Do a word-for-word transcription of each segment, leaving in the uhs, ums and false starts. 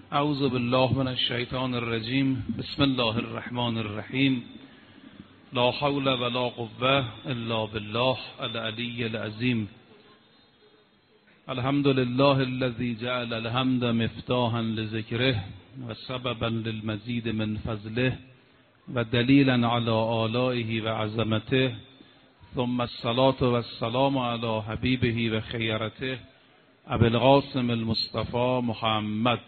اعوذ بالله من الشیطان الرجیم. بسم الله الرحمن الرحیم. لا حول ولا قوة الا بالله العلی العظیم. الحمد لله الذي جعل الحمد مفتاحا لذکره و سببا للمزید من فضله و دلیلا علی آلائه و عظمته، ثم الصلاة والسلام علی حبیبه و خیرته ابی القاسم المصطفى محمد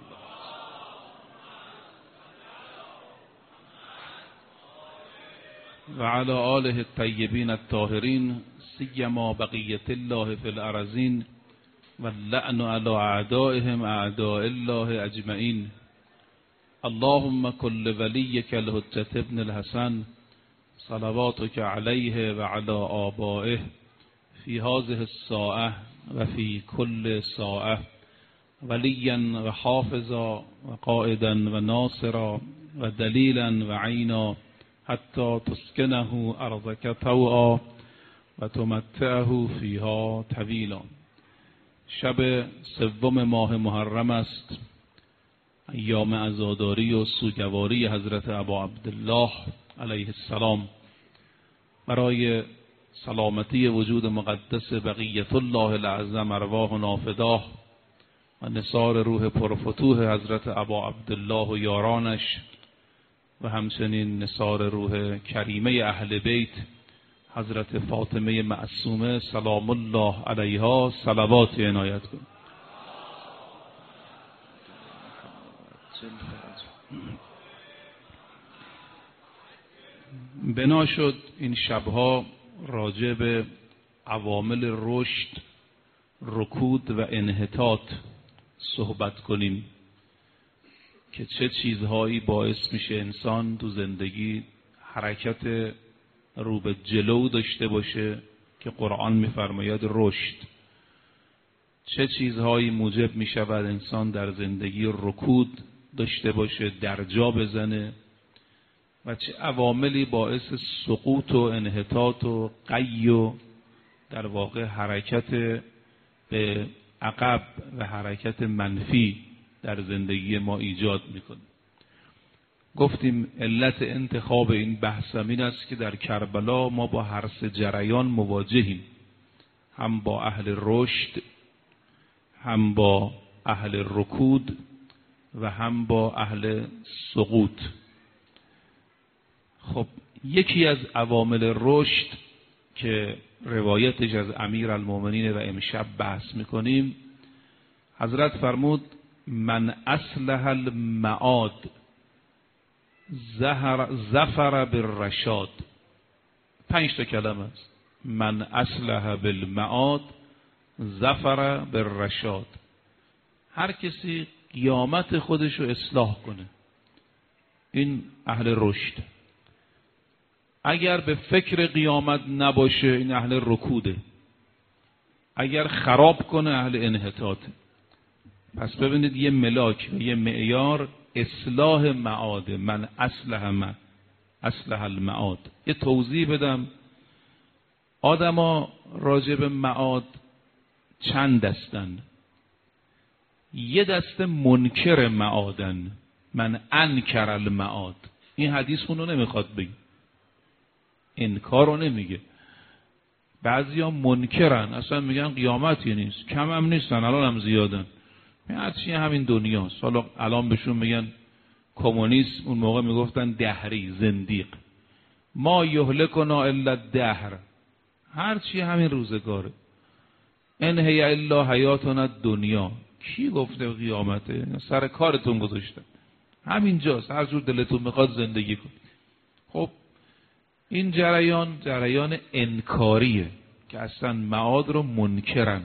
و علی آله الطیبین الطاهرین، سیما بقیة الله فی الارضین و اللعن علی اعدائهم اعداء الله اجمعین. اللهم كل وليك الحجة ابن الحسن صلواتك عليه وعلى آبائه في هذه الساعة وفي كل ساعة وليا وحافظا وقائدا وناصرا ودليلا وعينا حتى تسكنه أرضك طوعا وتمتعه فيها طويلا. شب سوم ماه محرم است، ایام عزاداری و سوگواری حضرت ابا عبدالله علیه السلام. برای سلامتی وجود مقدس بقیت الله الاعظم ارواح فداه و نثار روح پرفتوح حضرت ابا عبدالله و یارانش و همچنین نثار روح کریمه اهل بیت حضرت فاطمه معصومه سلام الله علیها صلوات عنایت کن. بنا شد این شبها راجع به عوامل رشد، رکود و انحطاط صحبت کنیم که چه چیزهایی باعث میشه انسان تو زندگی حرکت رو به جلو داشته باشه که قرآن میفرماید رشد، چه چیزهایی موجب میشود انسان در زندگی رکود داشته باشه، درجا بزنه، و چه عواملی باعث سقوط و انحطاط و قی و در واقع حرکت به عقب و حرکت منفی در زندگی ما ایجاد میکنه. گفتیم علت انتخاب این بحث این است که در کربلا ما با هر سه جریان مواجهیم، هم با اهل رشد، هم با اهل رکود و هم با اهل سقوط. خب یکی از عوامل رشد که روایتش از امیرالمومنین و امشب بحث میکنیم، حضرت فرمود من اصلح المعاد ظفر بالرشاد. پنج تا کلمه است. من اصلح بالمعاد ظفر بالرشاد. هر کسی قیامت خودش رو اصلاح کنه، این اهل رشد. اگر به فکر قیامت نباشه، این اهل رکوده. اگر خراب کنه، اهل انحطاطه. پس ببینید یه ملاک و یه معیار اصلاح معاد. من اصلح من اصلح المعاد. یه توضیح بدم. آدما راجع به معاد چند دستن. یه دسته منکر معادن، من انکر المعاد. این حدیث اونو نمیخواد بگه، انکارو نمیگه. بعضیا منکرن، اصلا میگن قیامتی نیست، کم هم نیستن، الان هم زیادن، هرچی همین دنیاست. حالا الان بهشون میگن کمونیسم، اون موقع میگفتن دهری، زندیق. ما یهلکنا الا الدهر، هرچی همین روزگاره. ان هی الا حیاتنا دنیا. کی گفته قیامته؟ سر کارتون گذاشتن، همینجاست، هر جور دلتون میخواد زندگی کن. خب این جریان جریان انکاریه که اصلا معاد رو منکرن.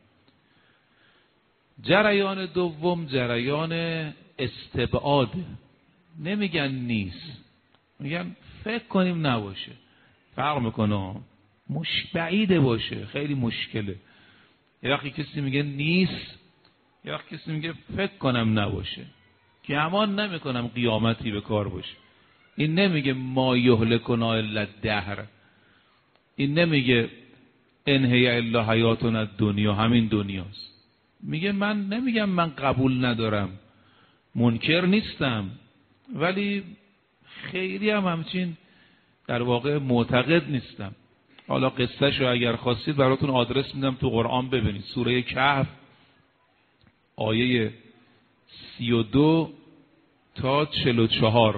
جریان دوم جریان استبعاده. نمیگن نیست، میگن فکر کنیم نباشه. فرق میکنه، مش بعیده باشه، خیلی مشکله. یه وقتی کسی میگه نیست، یه وقتی کسی میگه فکر کنم نباشه، که امان نمیکنم قیامتی به کار باشه. این نمیگه ما یهلکنا الا الدهر، این نمیگه ان هی الا حیاتنا الدنیا، همین دنیاست. میگه من نمیگم من قبول ندارم، منکر نیستم، ولی خیلی هم همچین در واقع معتقد نیستم. حالا قصهش رو اگر خواستید براتون آدرس میدم تو قرآن ببینید. سوره کهف آیه سی و دو تا چهل و چهار،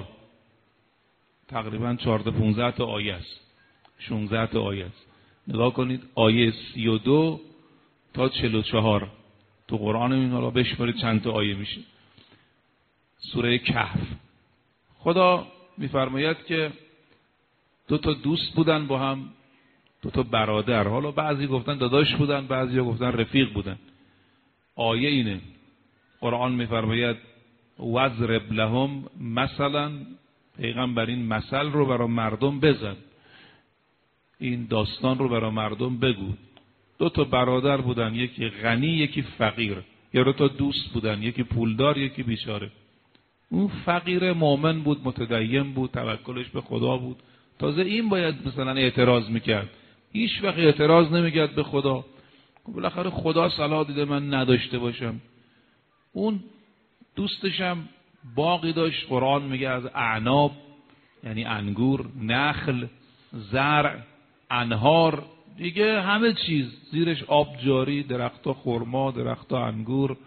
تقریبا چهارده پونزده تا آیه است، شانزده تا آیه است. نگاه کنید آیه سی و دو تا چهل و چهار تو قرآن. این حالا بشمارید چند تا آیه میشه. سوره کهف. خدا میفرماید که دو تا دوست بودن با هم، دو تا برادر. حالا بعضی گفتن داداش بودن، بعضی گفتن رفیق بودن. آیه اینه، قرآن میفرماید وَاضْرِبْ لَهُمْ مثلا، پیغمبر این مثل رو برای مردم بزن، این داستان رو برای مردم بگو. دو تا برادر بودن، یکی غنی یکی فقیر، یا دو تا دوست بودن، یکی پولدار یکی بیچاره. اون فقیر مؤمن بود، متدین بود، توکلش به خدا بود. تازه این باید مثلا اعتراض میکرد، هیچ وقت اعتراض نمیکرد به خدا. بالاخره خدا صلاح دیده من نداشته باشم. اون دوستشم باقی داشت، قرآن میگه از اعناب یعنی انگور، نخل، زرع، انهار، دیگه همه چیز زیرش آب جاری، درختها خرما، درختها انگور.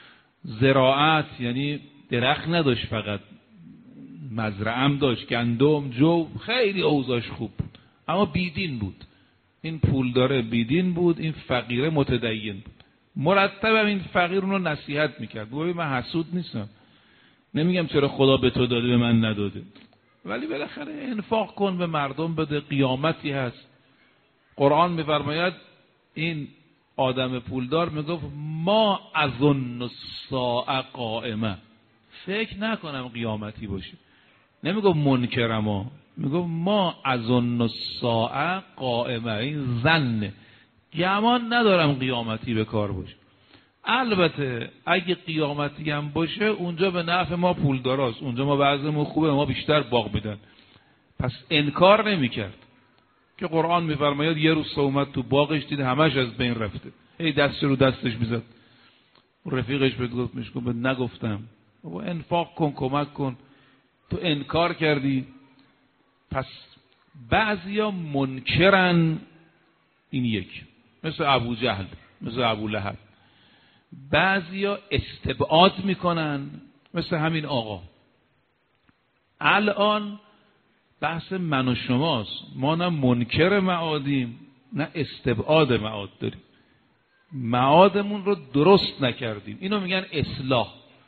زراعت یعنی درخت نداشت، فقط مزرعه داشت، گندم، جو، خیلی اوضاعش خوب بود، اما بیدین بود. این پول داره بیدین بود، این فقیره متدین بود. مرتب هم این فقیر اونو نصیحت میکرد. بابا من حسود نیستم، نمیگم چرا خدا به تو داده به من نداده، ولی بالاخره انفاق کن، به مردم بده، قیامتی هست. قرآن میفرماید این آدم پولدار میگفت ما اظن الساعه قائمه، فکر نکنم قیامتی باشه. نمیگفت منکرم ها، میگفت ما اظن الساعه قائمه. این ظن، گمان ندارم قیامتی به کار باشه. البته اگه قیامتی هم باشه اونجا به نفع ما پولداراست، اونجا ما وضعمون خوبه، ما بیشتر باغ میدن. پس انکار نمیکرد که قرآن میفرماید یه روز اومد تو باغش دید همش از بین رفته، هی دستش رو دستش میزد. رفیقش بهت گفت، میش گفت نگفتم بابا انفاق کن، کمک کن، تو انکار کردی. پس بعضیا منکرن، این یک، مثل ابو جهل، مثل ابو لهب. بعضیا استبعاد میکنن، مثل همین آقا. الان بحث من و شماست، ما نه منکر معادیم نه استبعاد معاد داریم، معادمون رو درست نکردیم. اینو میگن اصلاح.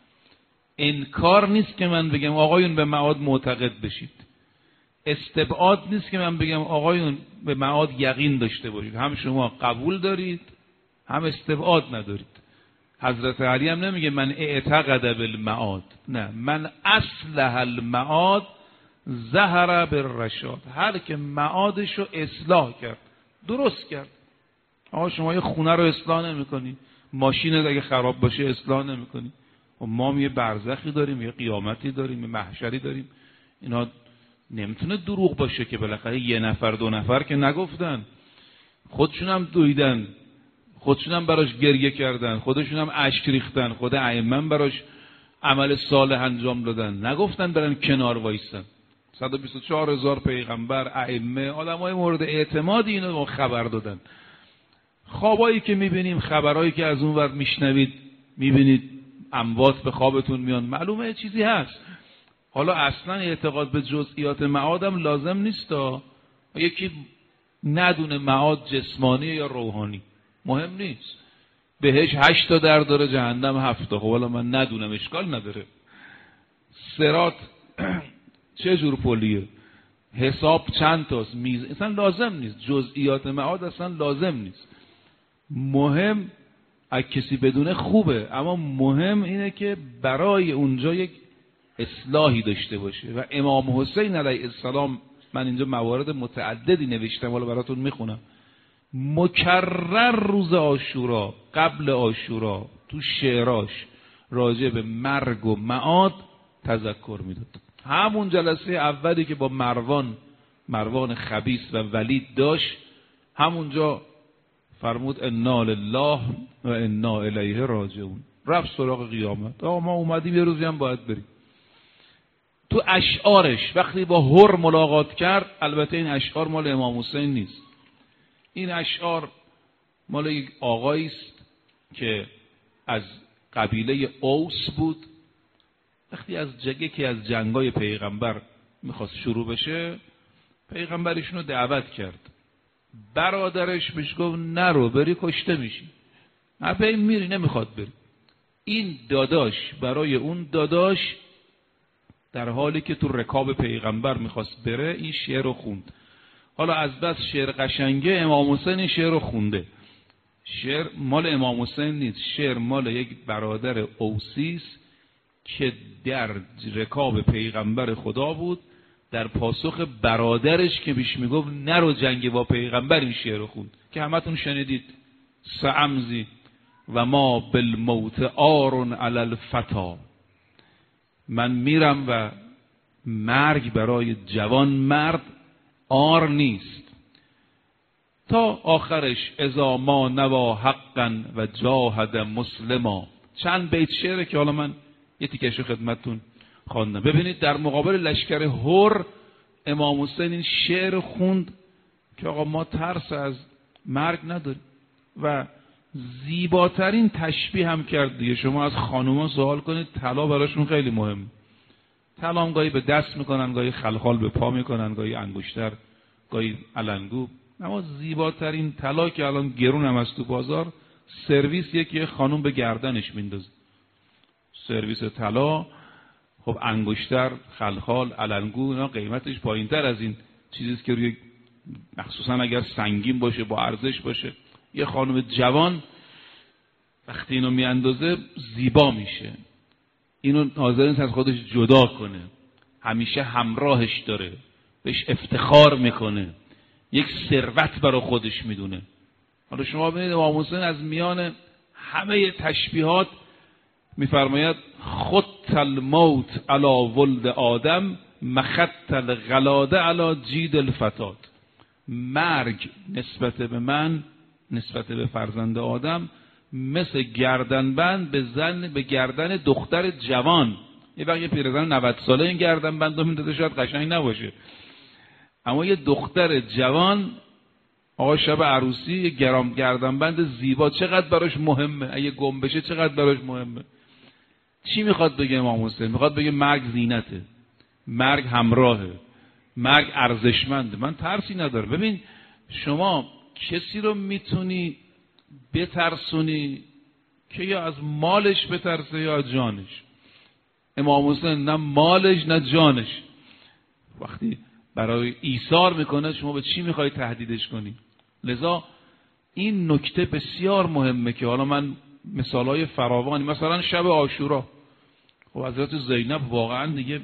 انکار نیست که من بگم آقایون به معاد معتقد بشید، استبعاد نیست که من بگم آقایون به معاد یقین داشته باشید. هم شما قبول دارید هم استبعاد ندارید. حضرت علی هم نمیگه من اعتقد بالمعاد، نه، من اصلح المعاد ظهر بالرشاد. هر که معادش رو اصلاح کرد، درست کرد. آقا شما یه خونه رو اصلاح نمی کنی، ماشینت اگه خراب باشه اصلاح نمی کنی. و ما یه برزخی داریم، یه قیامتی داریم، یه محشری داریم. اینا نمیتونه دروغ باشه که بالاخره یه نفر دو نفر که نگفتن، خودشون هم دویدن، خودشون هم براش گریه کردن، خودشون هم اشک ریختن، خود ائمه براش عمل صالح انجام دادن، نگفتن برن کنار وایسن. صد و بیست و چهار هزار پیغمبر، ائمه، آدمای مورد اعتمادی اینو ما خبر دادن. خوابایی که میبینیم، خبرایی که از اون ور میشنوید، میبینید اموات به خوابتون میان، معلومه چیزی هست. حالا اصلا اعتقاد به جزئیات معادم لازم نیست. یکی ندونه معاد جسمانی یا روحانی، مهم نیست. بهش هشت تا در داره، جهنم هفت تا. خب حالا من ندونم، اشکال نداره. صراط چه جور پلیه، حساب چند تاست، میز، اصلا لازم نیست. جزئیات معاد اصلا لازم نیست. مهم اگه کسی بدونه خوبه، اما مهم اینه که برای اونجا یک اصلاحی داشته باشه. و امام حسین علیه السلام، من اینجا موارد متعددی نوشتم، حالا براتون میخونم، مکرر روز عاشورا، قبل عاشورا، تو شعراش راجع به مرگ و معاد تذکر میداد. همون جلسه اولی که با مروان مروان خبیث و ولید داشت، همونجا فرمود انا لله و انا الیه راجعون. رفت سراغ قیامت. آقا ما اومدیم یه روزی هم باید بریم. تو اشعارش وقتی با هر ملاقات کرد، البته این اشعار مال امام حسین نیست، این اشعار مال یک آقایی است که از قبیله اوس بود. وقتی از جگه که از جنگای پیغمبر میخواست شروع بشه، پیغمبرشون رو دعوت کرد. برادرش بهش گفت نرو، بری کشته میشی. نه میری، نمیخواد بری. این داداش برای اون داداش در حالی که تو رکاب پیغمبر میخواست بره این شعر رو خوند. حالا از بس شعر قشنگه امام حسین این شعر رو خونده. شعر مال امام حسین نیست، شعر مال یک برادر اوسی است که در رکاب پیغمبر خدا بود. در پاسخ برادرش که بیش میگفت نرو جنگ با پیغمبر این شعر رو خوند که همتون شنیدید. سعمزی و ما بالموت آرون علی الفتا، من میرم و مرگ برای جوان مرد آر نیست. تا آخرش اذا ما نوا حقا و جاهد مسلما. چند بیت شعره که حالا من یه تیکشو خدمتتون خواندم. ببینید در مقابل لشکر هر امام حسین این شعر خوند که آقا ما ترس از مرگ نداریم و زیباترین تشبیه هم کرد دیگه. شما از خانوما سوال کنید، طلا براشون خیلی مهم. طلا هم گاهی به دست میکنن، گاهی خلخال به پا میکنن، گاهی انگشتر، گاهی علنگو. اما زیباترین طلا که الان گرون هم است تو بازار، سرویس یکی خانوم به گردنش میندازه. سرویس طلا، خب انگشتر، خلخال، علنگو، اینا قیمتش پایینتر از این چیزیست که روی، مخصوصا اگر سنگین باشه با ارزش باشه. یه خانم جوان وقتی اینو میاندازه زیبا میشه. اینو حاضر نیست از خودش جدا کنه، همیشه همراهش داره، بهش افتخار میکنه، یک ثروت برای خودش میدونه. حالا شما ببینید امام حسین از میان همه تشبیهات میفرماید خط الموت علی ولد آدم مخط الغلاده علی جید الفتات. مرگ نسبت به من، نسبت به فرزند آدم، مثل گردنبند به زن، به گردن دختر جوان. یه وقت یه پیرزن نود ساله این گردنبند رو میندازه شاید قشنگ نباشه، اما یه دختر جوان آقا شب عروسی یه گرام گردنبند زیبا چقدر براش مهمه، اگه گم بشه چقدر براش مهمه. چی میخواد بگه امام حسین؟ میخواد بگه مرگ زینته، مرگ همراهه، مرگ ارزشمنده، من ترسی ندارم. ببین شما کسی رو میتونی بترسونی که یا از مالش بترسه یا از جانش. امام حسین نه مالش نه جانش. وقتی برای ایثار میکنه شما به چی میخوای تهدیدش کنی؟ لذا این نکته بسیار مهمه که حالا من مثالای فراوانی، مثلا شب عاشورا، خب حضرت زینب واقعا دیگه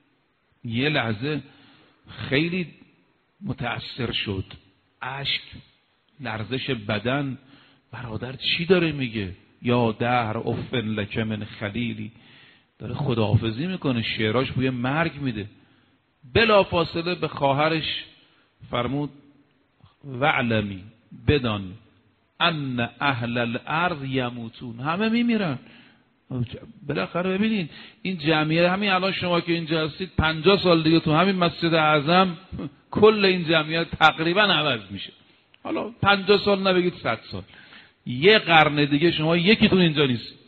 یه لحظه خیلی متأثر شد، اشک، لرزش بدن. برادر چی داره میگه؟ یا دهر افن لک من خلیلی، داره خداحافظی میکنه، شعراش بوی مرگ میده. بلا فاصله به خواهرش فرمود وعلمی، بدان ان اهل الارض یموتون، همه میمیرن. بالاخره ببینید این جمعیت، همین الان شما که اینجا هستید پنجاه سال دیگه تو همین مسجد اعظم کل این جمعیت تقریبا عوض میشه. حالا پنجاه سال نبگید صد سال، یه قرن دیگه شما یکیتون اینجا نیستید،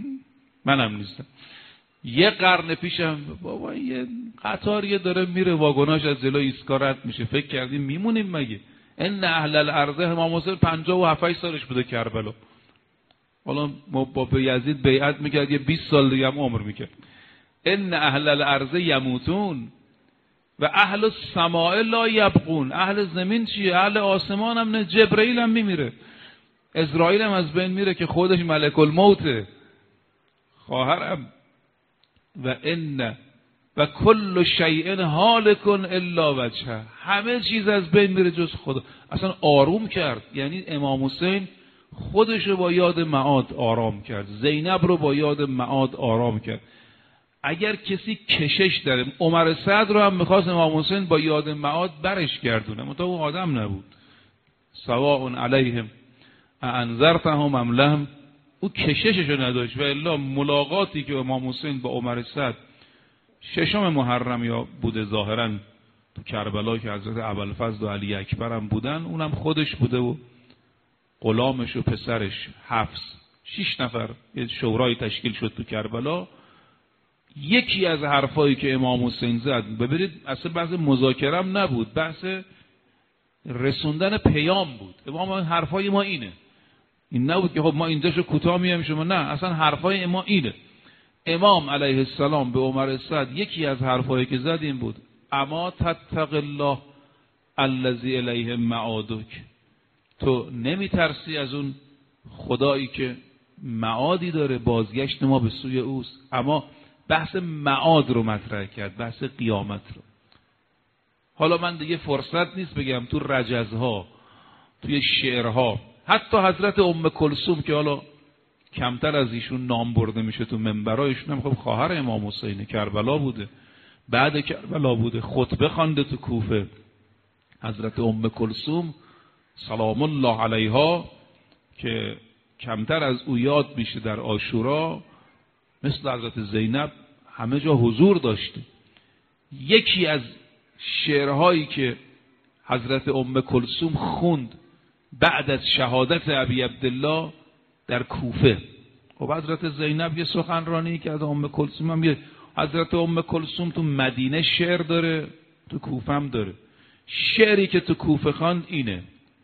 منم نیستم. یه قرن پیشم بابا یه قطاریه داره میره واگناش از جلوی ایستگاه رد میشه، فکر کردیم میمونیم مگه؟ ان اهل الارض، امام حسین پنجاه و هفت سالش بوده کربلا. حالا با یزید بیعت میکرد یه بیست سال دیگه هم عمر میکرد. ان اهل الارض یموتون و اهل السماء لا یبقون. اهل زمین چیه؟ اهل آسمان هم نه، جبرئیل هم میمیره، اسرائیل هم از بین میره که خودش ملک الموته، خواهرم. و ان و کل شیء هالک الا وجهه، همه چیز از بین میره جز خدا. اصلا آروم کرد، یعنی امام حسین خودش رو با یاد معاد آرام کرد، زینب رو با یاد معاد آرام کرد. اگر کسی کشش داره، عمر صدر رو هم میخواست امام حسین با یاد معاد برش گردونه، منتها اون آدم نبود. سواء علیهم انذرتهم ام لم، او کشششو نداشت و الا ملاقاتی که امام حسین با عمر سعد ششم محرم یا بوده ظاهراً تو کربلا که حضرت ابوالفضل و علی اکبر هم بودن، اونم خودش بوده و غلامش و پسرش حفص، شش نفر یه شورای تشکیل شد تو کربلا. یکی از حرفایی که امام حسین زد، ببینید اصلا بحث مذاکره هم نبود، بحث رسوندن پیام بود. امام حرفای ما اینه، این نبود که خب ما اینجاشو کوتاه میایم شما، نه، اصلا حرفای ما اینه. امام علیه السلام به عمر سعد یکی از حرفایی که زد این بود: اما تتق الله الذی الیه معادک، تو نمیترسی از اون خدایی که معادی داره، بازگشت ما به سوی اوست. اما بحث معاد رو مطرح کرد، بحث قیامت رو. حالا من دیگه فرصت نیست بگم تو رجزها، توی شعرها، حتی حضرت ام کلثوم که حالا کمتر از ایشون نام برده میشه تو منبرایشون، هم خب خواهر امام حسین، کربلا بوده، بعد کربلا بوده، خطبه خوانده تو کوفه. حضرت ام کلثوم سلام الله علیها که کمتر از او یاد میشه در عاشورا، مثل حضرت زینب همه جا حضور داشته. یکی از شعرهایی که حضرت ام کلثوم خوند بعد از شهادت ابی عبدالله در کوفه، خب حضرت زینب یه سخنرانی که از ام کلثوم هم یه، حضرت ام کلثوم تو مدینه شعر داره، تو کوفه هم داره. شعری که تو کوفه خواند اینه: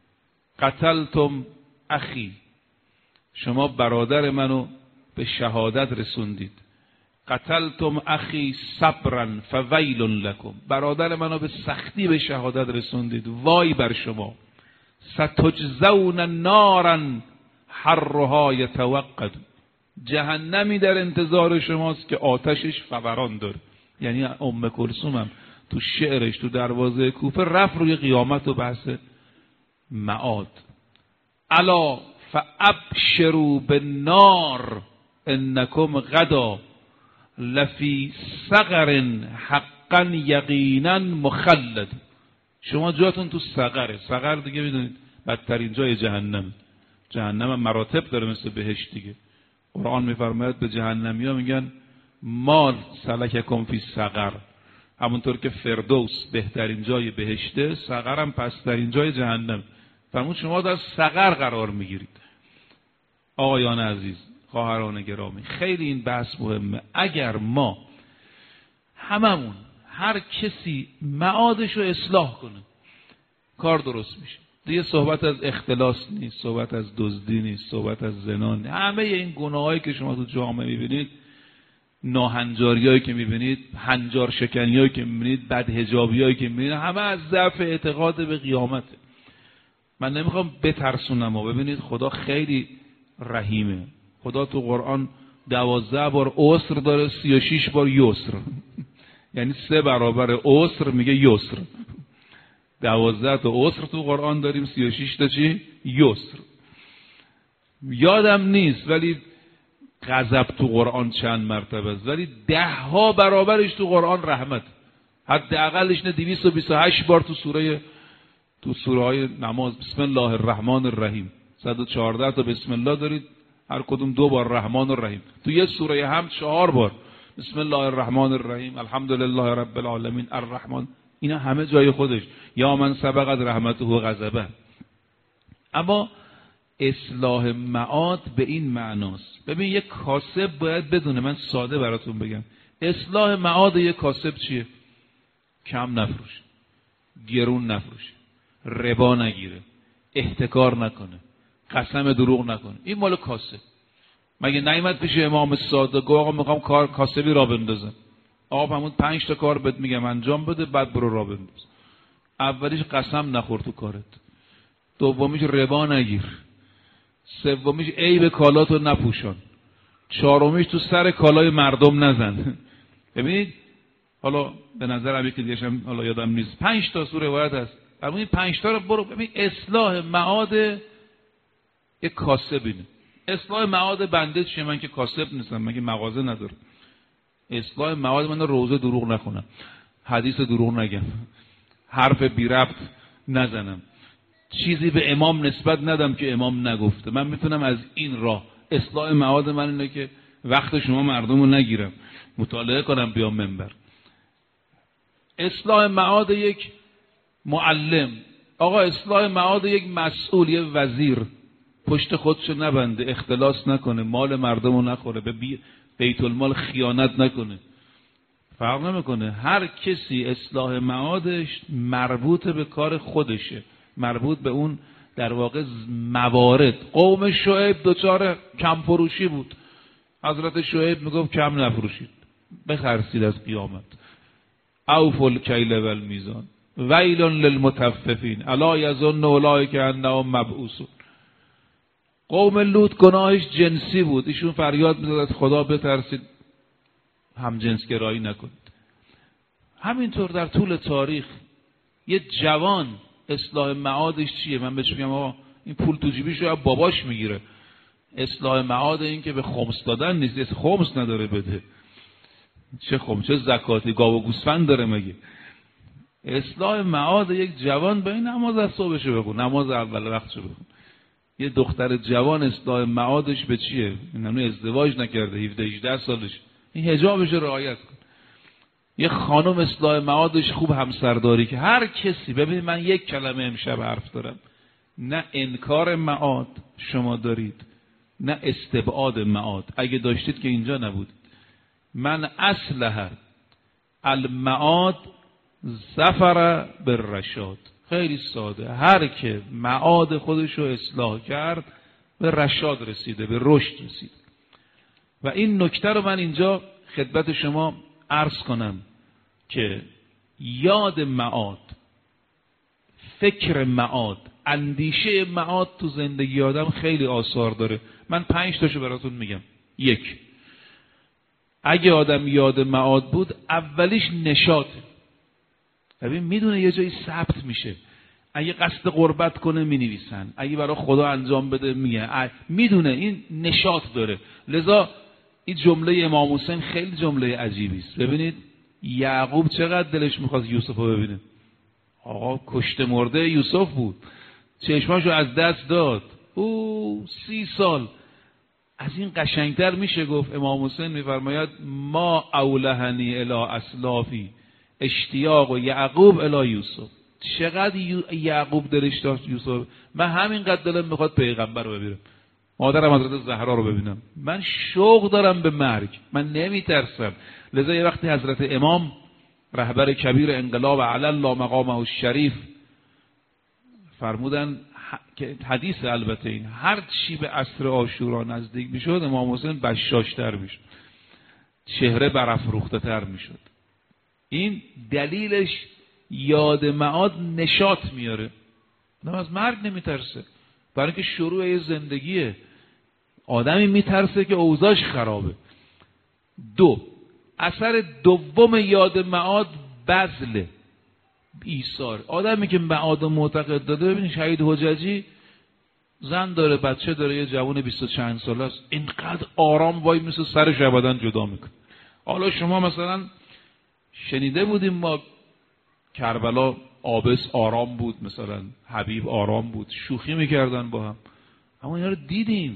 قتلتم اخی، شما برادر منو به شهادت رسوندید. قتلتم اخی صبرا فویل لکم، برادر منو به سختی به شهادت رسوندید، وای بر شما. ستجزون نارا حرها یتوقد، جهنمی در انتظار شماست که آتشش فوران داره. یعنی ام کلثوم هم تو شعرش تو دروازه کوفه رفت روی قیامت و بحث معاد. الا فابشروا بالنار انکم غدا لفی سقر حقا یقینا مخلد، شما جاتون تو سقره. سقر دیگه میدونید بدترین جای جهنم، جهنم هم مراتب داره مثل بهشت دیگه. قرآن میفرماید به جهنمی ها میگن ما سلککم فی سقر، همونطور که فردوس بهترین جای بهشته، سقر هم پسترین جای جهنم. فرمود شما در سقر قرار میگیرید. آقایان عزیز، خواهران گرامی، خیلی این بحث مهمه. اگر ما هممون، هر کسی معادش رو اصلاح کنه، کار درست میشه. دیگه صحبت از اختلاس نیست، صحبت از دزدی نیست، صحبت از زنا نیست. همه این گناهایی که شما تو جامعه میبینید، ناهنجاریایی که میبینید، هنجار شکنیایی که میبینید، بدحجابیایی که میبینید، همه از ضعف اعتقاد به قیامته. من نمیخوام بترسونم، و ببینید خدا خیلی رحیمه. خدا تو قرآن دوازده بار عسر داره، سی و شیش بار یسر. یعنی سه برابر عسر میگه یسر. دوازده تا عسر تو قرآن داریم، سی و شیش تا چی؟ یسر. یادم نیست ولی غضب تو قرآن چند مرتبه است، ولی ده ها برابرش تو قرآن رحمت. حداقلش نه دویست و بیست و هشت بار تو سوره تو سوره های نماز بسم الله الرحمن الرحیم، صد و چهارده تا بسم الله دارید، هر کدوم دو بار رحمان و رحیم. تو یه سوره هم چهار بار بسم الله الرحمن الرحیم، الحمدلله رب العالمین الرحمن. اینا همه جای خودش. یا من سبقت رحمته و غضبه. اما اصلاح معاد به این معناست. ببین یک کاسب باید بدونه، من ساده براتون بگم، اصلاح معاد یک کاسب چیه؟ کم نفروشه، گرون نفروشه، ربا نگیره، احتکار نکنه، قسم دروغ نکنه. این مال کاسب. مگه نیامد پیش امام صادق گفت آقا میخوام کار کاسبی را بندازم؟ آقا همون پنج تا کار بهت میگم انجام بده، بعد برو را بنداز. اولیش قسم نخور تو کارت، دومیش ربا نگیر، سومیش عیب کالاتو نپوشان، چهارمیش تو سر کالای مردم نزن. ببینید حالا به نظرم یکی دیگه هم حالا یادم نیست، پنج تا سوره روایت هست. این پنج تا رو برو ببین. اصلاح معاد یک کاسب اینه. اصلاح معاد بنده چیه؟ من که کاسب نیستم، من که مغازه ندارم. اصلاح معاد من روزه دروغ نخونم، حدیث دروغ نگم، حرف بی ربط نزنم، چیزی به امام نسبت ندم که امام نگفته. من میتونم از این راه اصلاح معاد من اینه که وقت شما مردم رو نگیرم، مطالعه کنم بیام منبر. اصلاح معاد یک معلم، آقا اصلاح معاد یک مسئول، یک وزیر، پشت خودشو نبنده، اختلاس نکنه، مال مردم رو نخوره، به بیت المال خیانت نکنه. فرق نمیکنه، هر کسی اصلاح معادش مربوط به کار خودشه، مربوط به اون در واقع موارد. قوم شعیب دوچار کم فروشی بود، حضرت شعیب میگفت کم نفروشید، بخرسید از قیامت. اوفوا الکیل والمیزان ویل للمطففین الا یظن اولئک انهم مبعوثون. قوم لوط گناهش جنسی بود، ایشون فریاد میزد خدا بترسید هم جنس گرایی نکنید. همینطور در طول تاریخ یه جوان اصلاح معادش چیه؟ من بهش میگم آقا این پول تو جیبیشو از باباش میگیره، اصلاح معاد این که به خمس دادن نیست، خمس نداره بده، چه خمس چه زکاتی، گاو و گوسفند داره مگه؟ اصلاح معاد یک جوان به این نماز از صبحشو بخون، نماز اول وقتشو بخون. یه دختر جوان اصلاح معادش به چیه؟ این هنوز ازدواج نکرده، هفده هجده سالش، این حجابش رعایت کن. یه خانم اصلاح معادش خوب همسرداری که هر کسی، ببینید من یک کلمه امشب حرف دارم، نه انکار معاد شما دارید نه استبعاد معاد، اگه داشتید که اینجا نبودید. من اصلح المعاد ظفر بالرشاد، خیلی ساده، هر که معاد خودش رو اصلاح کرد به رشاد رسیده، به رشد رسید. و این نکته رو من اینجا خدمت شما عرض کنم که یاد معاد، فکر معاد، اندیشه معاد تو زندگی آدم خیلی آثار داره. من پنج تاشو براتون میگم. یک، اگه آدم یاد معاد بود، اولیش نشاطه. ببین میدونه یه جایی ثبت میشه، اگه قصد قربت کنه مینویسن، اگه برای خدا انجام بده میگه، میدونه این نشاط داره. لذا این جمله امام حسین خیلی جمله عجیبی است. ببینید یعقوب چقدر دلش میخواست یوسف رو ببینه، آقا کشته مرده یوسف بود، چشماشو از دست داد، او سی سال. از این قشنگتر میشه گفت؟ امام حسین میفرماید ما اولهنی الی اسلافی اشتیاق و یعقوب الی یوسف. چقدر یعقوب دلش داشت یوسف، من همینقدر دلم میخواد پیغمبر رو ببینم، مادرم حضرت زهرا رو ببینم. من شوق دارم به مرگ، من نمیترسم. لذا یه وقتی حضرت امام رهبر کبیر انقلاب علی الله مقامه الشریف فرمودن که حدیث البته این، هر چی به عصر عاشورا نزدیک میشد امام حسین بشاشتر میشد، چهره برافروخته تر میشد. این دلیلش یاد معاد نشاط میاره، آدم از مرگ نمیترسه، برای اینکه شروع یه زندگیه. آدمی میترسه که اوضاعش خرابه. دو، اثر دوم یاد معاد بذله، ایثار. آدمی که معاد معتقد داده، ببینید شهید حججی زن داره، بچه داره، یه جوان بیست و چند ساله است، اینقدر آرام وای مثل سرش ابداً جدا میکنه. حالا شما مثلا شنیده بودیم ما کربلا آبس آرام بود، مثلا حبیب آرام بود، شوخی میکردن با هم، اما اینا رو دیدیم.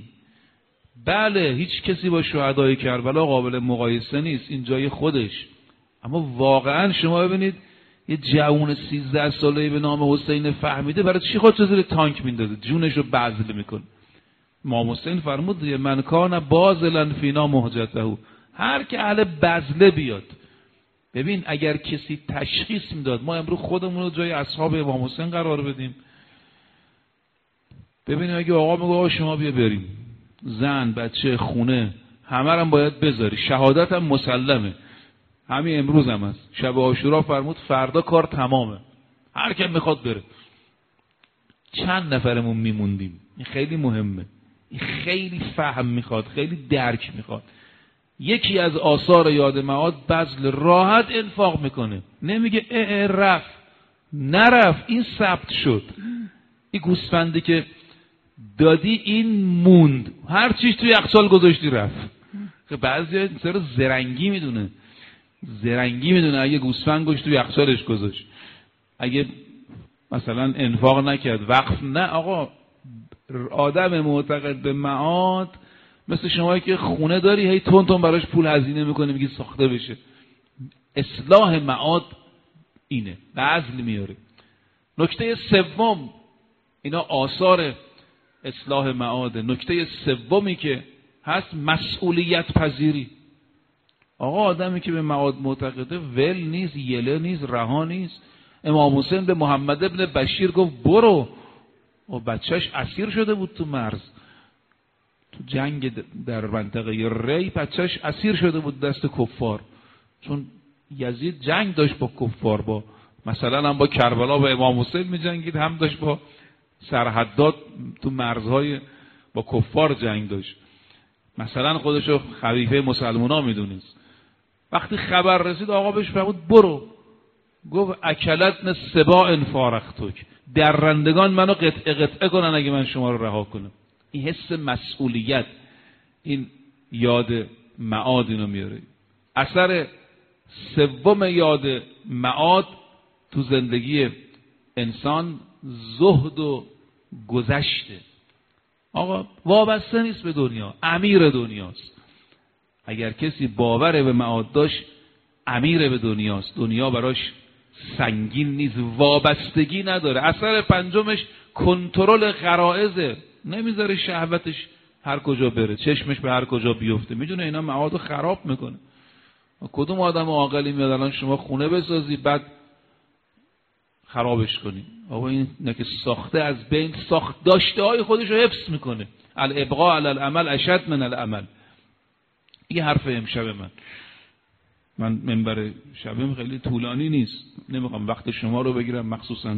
بله هیچ کسی با شهدای کربلا قابل مقایسه نیست، این جای خودش. اما واقعا شما ببینید یه جوان سیزده ساله به نام حسین فهمیده برای چی خودش زیر تانک میندازه، جونش رو بذل میکنه. امام حسین فرمود من کان باذلا فینا مهجته، هر که اهل بذله بیاد. ببین اگر کسی تشخیص میداد، ما امروز خودمون رو جای اصحاب امام حسین قرار بدیم، ببینیم اگه آقا میگه آقا شما بیا بریم، زن بچه خونه همه رو باید بذاری، شهادت هم مسلمه، همین امروز هم هست، شب عاشورا فرمود فردا کار تمامه، هر کی میخواد بره. چند نفرمون میموندیم؟ این خیلی مهمه، این خیلی فهم میخواد، خیلی درک میخواد. یکی از آثار یاد معاد بذل، راحت انفاق میکنه، نمیگه اه اه رفت، نرفت، این ثبت شد. این گوسفندی که دادی این موند، هر چیز توی یخچال گذاشتی رفت. بعضی سر زرنگی میدونه، زرنگی میدونه اگه گوسفند گوشت توی یخچالش گذاشت، اگه مثلا انفاق نکرد، وقف نه. آقا آدم معتقد به معاد مثل شمایی که خونه داری هی تون تون براش پول هزینه میکنی میگی ساخته بشه. اصلاح معاد اینه، نزل میاره. نکته سوم، اینا آثار اصلاح معاده. نکته سومی که هست مسئولیت پذیری. آقا آدمی که به معاد معتقده ول نیست، یله نیست، رها نیست. امام حسین به محمد ابن بشیر گفت برو، و بچهش اسیر شده بود تو مرز، تو جنگ در منطقه ری بچهش اسیر شده بود دست کفار، چون یزید جنگ داشت با کفار، با مثلا هم با کربلا با امام حسین می جنگید، هم داشت با سرحدات تو مرزهای با کفار جنگ داشت. مثلا خودشو خلیفه مسلمونا می دونست. وقتی خبر رسید آقا بهش فرمود برو، گفت اکلتن سباع فارختک، درندگان منو قطعه قطعه کنن اگه من شما رو رها کنم. این حس مسئولیت، این یاد معاد اینو میاره. اثر سوم یاد معاد تو زندگی انسان زهد و گذشته. آقا وابسته نیست به دنیا، امیر دنیاست. اگر کسی باور به معاد داشت امیر به دنیاست، دنیا براش سنگین نیست، وابستگی نداره. اثر پنجمش کنترل غرائزه، نمیذاره شهوتش هر کجا بره، چشمش به هر کجا بیفته، میدونه اینا معادو خراب میکنه. کدوم آدم عاقلی میاد الان شما خونه بسازی بعد خرابش کنی؟ آقا این نه که ساخته از بین، ساخت داشته های خودش رو حفظ میکنه. الابقاء علی العمل اشد من العمل. این حرف امشب من من منبر شبم خیلی طولانی نیست، نمیخوام وقت شما رو بگیرم، مخصوصا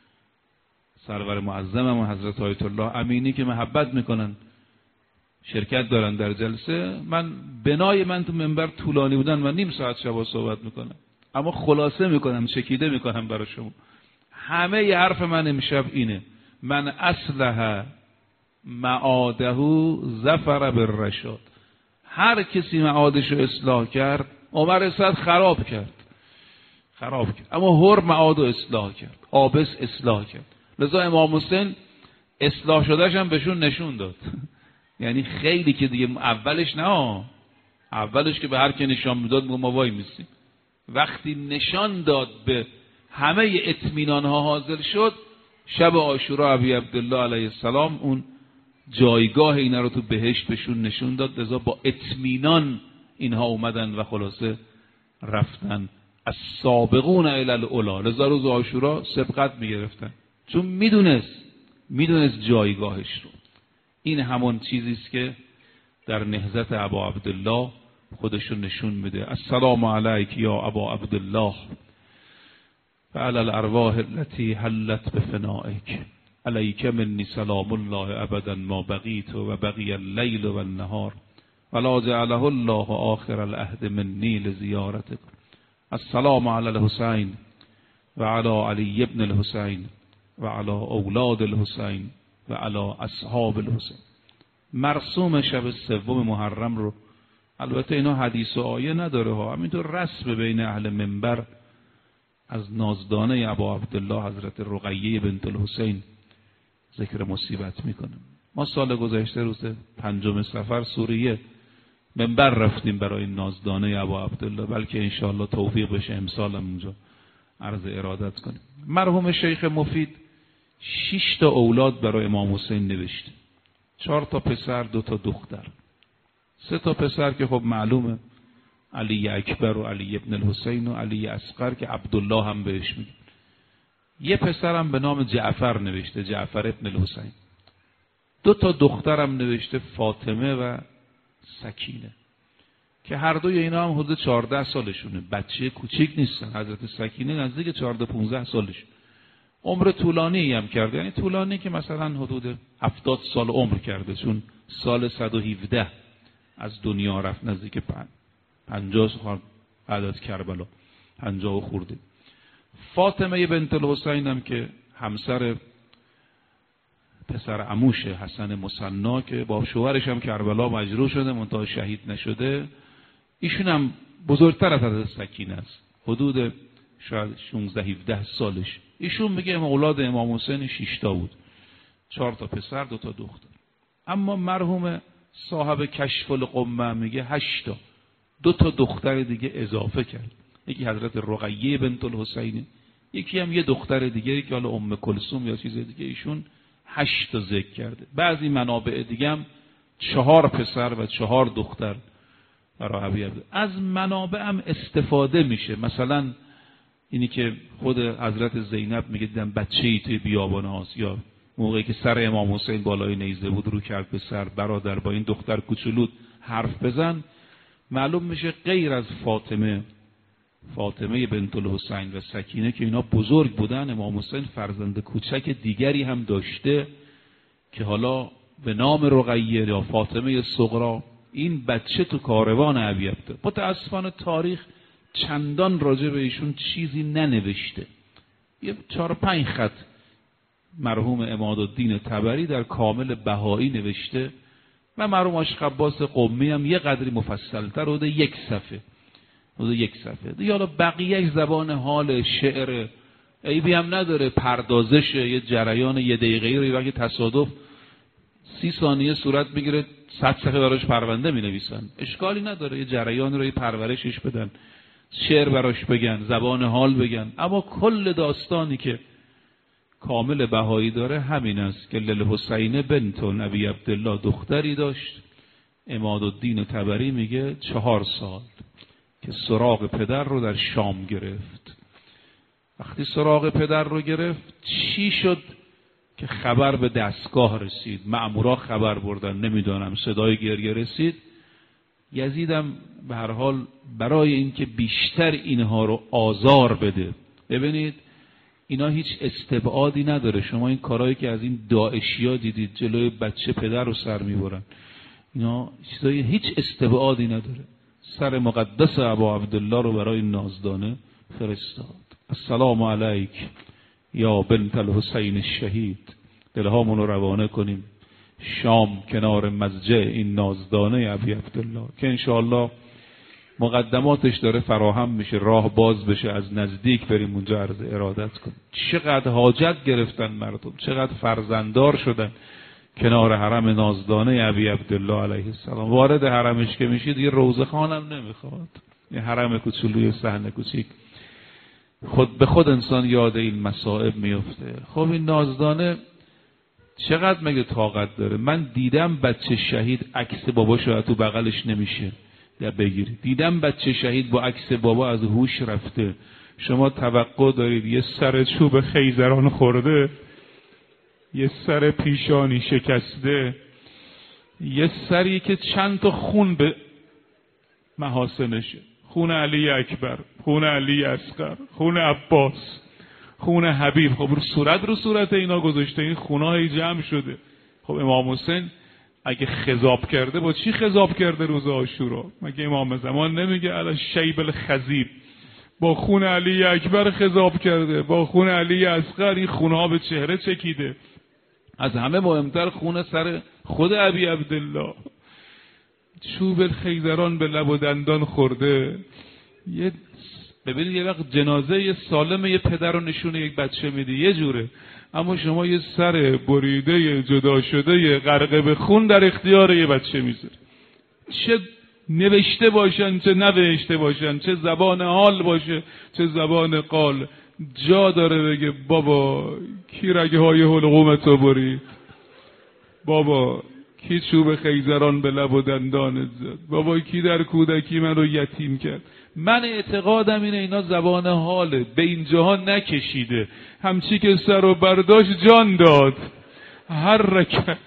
سرور معظمم و حضرت آیت الله امینی که محبت میکنن شرکت دارن در جلسه. من بنای من تو منبر طولانی بودن و نیم ساعت شبا صحبت میکنم، اما خلاصه میکنم، چکیده میکنم برای شما. همه ی حرف من امشب اینه: من اصلح معاده ظفر بالرشاد. هر کسی معادش رو اصلاح کرد، عمر اسد خراب کرد خراب کرد اما هر معاد رو اصلاح کرد، آبس اصلاح کرد. لذا امام حسین اصلاح شدهش هم بهشون نشون داد. یعنی خیلی که دیگه اولش نه، اولش که به هر که نشان میداد ما وای میسیم. وقتی نشان داد به همه اطمینان ها حاضر شد، شب عاشورا ابی عبدالله علیه السلام اون جایگاه اینا رو تو بهشت بهشون نشون داد. لذا با اطمینان اینها اومدن و خلاصه رفتن از سابقون الی الاولی. لذا روز عاشورا سبقت میگرفتن، چون میدونست میدونست جایگاهش رو. این همون چیزی است که در نهضت ابا عبدالله خودشون نشون میده. السلام علیک یا ابا عبدالله و علی الارواح التي حلت بفنائک، علیک منی سلام الله ابدا ما بقیت و بقی اللیل و النهار ولا جعله الله آخر العهد منی لزیارتک. السلام علی الحسین و علی علی ابن الحسین و علی اولاد الحسین و علی اصحاب الحسین. مرسوم شب سوم محرم رو، البته اینا حدیث و آیه نداره ها، همینطور رسم بین اهل منبر از نازدانه ابا عبدالله حضرت رقیه بنت الحسین ذکر مصیبت میکنه. ما سال گذشته روز پنجم صفر سوریه منبر رفتیم برای نازدانه ابا عبدالله، بلکه انشاءالله توفیق بشه امسال هم اونجا عرض ارادت کنیم. مرحوم شیخ مفید شش تا اولاد برای امام حسین نوشته، چهار تا پسر، دو تا دختر. سه تا پسر که خب معلومه، علی اکبر و علی ابن الحسین و علی اصغر که عبدالله هم بهش میگه. یه پسرم به نام جعفر نوشته، جعفر ابن الحسین. دو تا دخترم نوشته، فاطمه و سکینه، که هر دوی اینا هم حدود چهارده سالشونه، بچه کوچیک نیستن. حضرت سکینه نزدیک چهارده پانزده سالش، عمر طولانی هم کرده، یعنی طولانی که مثلا حدود هفتاد سال عمر کرده، چون سال صد و هفده از دنیا رفت، نزدیک پنجاه سال بعد از کربلا، پنجاه و خورده. فاطمه بنت الحسین هم که همسر پسر عموش حسن مصنا که با شوهرش هم کربلا مجروح شده منتها شهید نشده، ایشون هم بزرگتر از حضرت سکینه است، حدود شاید شانزده هفده سالش. ایشون میگه اولاد امام حسین شش تا بود، چهار تا پسر، دو تا دختر. اما مرحوم صاحب کشف القمه میگه هشتا، دو تا دختر دیگه اضافه کرد. یکی حضرت رقیه بنت الحسین، یکی هم یه دختر دیگه که حالا ام کلثوم یا چیز دیگه، ایشون هشت تا ذکر کرده. بعضی منابع دیگه هم چهار پسر و چهار دختر برای ابی عبدالله. از منابع هم استفاده میشه. مثلا اینی که خود حضرت زینب میگه دیدم بچه‌ای توی بیابان هاست، یا موقعی که سر امام حسین بالای نیزه بود رو کرد به سر، برادر با این دختر کوچولو حرف بزن. معلوم میشه غیر از فاطمه فاطمه بنت الحسین و سکینه که اینا بزرگ بودن، امام حسین فرزند کوچک دیگری هم داشته که حالا به نام رقیه یا فاطمه صغرا. این بچه تو کاروان ابی عبدالله. متاسفانه تاریخ چندان راجع به ایشون چیزی ننوشته. یه چهار پنج خط مرحوم عمادالدین طبری در کامل بهایی نوشته و مرحوم آشقباس قمی هم یه قدری مفصل‌تر بوده، یک صفحه بوده یک صفحه دیگه. حالا بقیه زبان حال، شعر، عیبی هم نداره، پردازش یه جریان یه دقیقه‌ای رو وقتی تصادف سی ثانیه صورت میگیره صد صفحه براش پرونده مینویسن، اشکالی نداره. یه جریان رو یه پرورشش بدن، شعر براش بگن، زبان حال بگن. اما کل داستانی که کامل بهایی داره همین است که للحسین بنت ابی عبدالله دختری داشت. عمادالدین طبری میگه چهار سال که سراغ پدر رو در شام گرفت. وقتی سراغ پدر رو گرفت چی شد که خبر به دستگاه رسید، مأمورا خبر بردن، نمیدونم صدای گریه رسید. یزیدم به هر حال برای اینکه بیشتر اینها رو آزار بده، ببینید اینا هیچ استبعادی نداره. شما این کارهایی که از این داعشیا دیدید جلوی بچه پدر رو سر میبرن، اینا چیزای هیچ استبعادی نداره. سر مقدس ابا عبدالله رو برای نازدانه فرستاد. السلام علیک یا بنت الحسین الشهید. دلهامون رو روانه کنیم شام کنار مضجع این نازدانه ابی عبدالله که انشاءالله مقدماتش داره فراهم میشه، راه باز بشه، از نزدیک بریم اونجا عرض ارادت کنیم. چقدر حاجت گرفتن مردم، چقدر فرزنددار شدن کنار حرم نازدانه ابی عبدالله علیه السلام. وارد حرمش که میشید یه روضه خانم نمیخواد، یه حرم کوچولوی صحنه کوچیک. خود به خود انسان یاد این مصائب میفته. خب این نازدانه چقدر مگه طاقت داره؟ من دیدم بچه شهید عکس بابا شاید تو بغلش نمیشه یا بگیری. دیدم بچه شهید با عکس بابا از هوش رفته. شما توقع دارید یه سر چوب خیزران خورده، یه سر پیشانی شکسته، یه سری که چند تا خون به محاسنشه، خون علی اکبر، خون علی اصغر، خون عباس، خون حبیب، خب رو صورت رو صورت اینا گذاشته، این خونای جمع شده. خب امام حسین اگه خضاب کرده با چی خضاب کرده روز عاشورا؟ مگه امام زمان نمیگه علی شیب الخضیب؟ با خون علی اکبر خضاب کرده، با خون علی اصغر این خونها به چهره چکیده. از همه مهمتر خون سر خود ابی عبدالله، چوب الخیزران به لب و دندان خورده. یه ببینید یه وقت جنازه یه سالم یه پدر رو نشونه یک بچه میدی یه جوره، اما شما یه سر بریده جدا شده غرق به خون در اختیار یه بچه میذاری. چه نوشته باشن چه نوشته باشن، چه زبان حال باشه چه زبان قال، جا داره بگه بابا کی رگه های حلقومتو برید، بابا کی چوب خیزران به لب و دندانت زد، بابا کی در کودکی من رو یتیم کرد. من اعتقادم اینه اینا زبان حاله، به این جهان نکشیده، همچی که سر و برداشت جان داد. هر رکه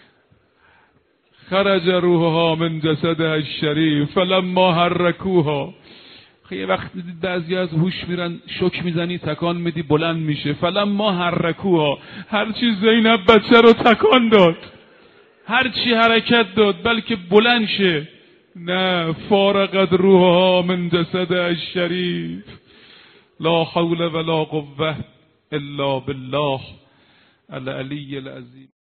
خرج روحها من جسدها الشریف فلما حرکوها. خیلی وقت دیدید بعضی از هوش میرن، شوک میزنی تکان میدی بلند میشه. فلما حرکوها، هر چی زینب بچه رو تکان داد، هر چی حرکت داد بلکه بلند شه، نه فارقت روحها من جسدها الشریف. لا حول ولا قوة الا بالله العلی العظیم.